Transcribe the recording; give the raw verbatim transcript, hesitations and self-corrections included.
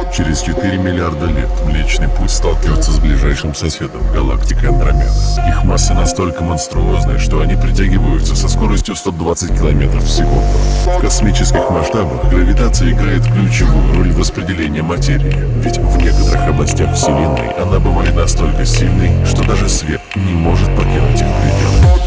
Через четыре миллиарда лет Млечный Путь сталкивается с ближайшим соседом — галактикой Андромеда. Их масса настолько монструозная, что они притягиваются со скоростью сто двадцать километров в секунду. В космических масштабах гравитация играет ключевую роль в распределении материи, ведь в некоторых областях Вселенной она бывает настолько сильной, что даже свет не может покинуть их пределы.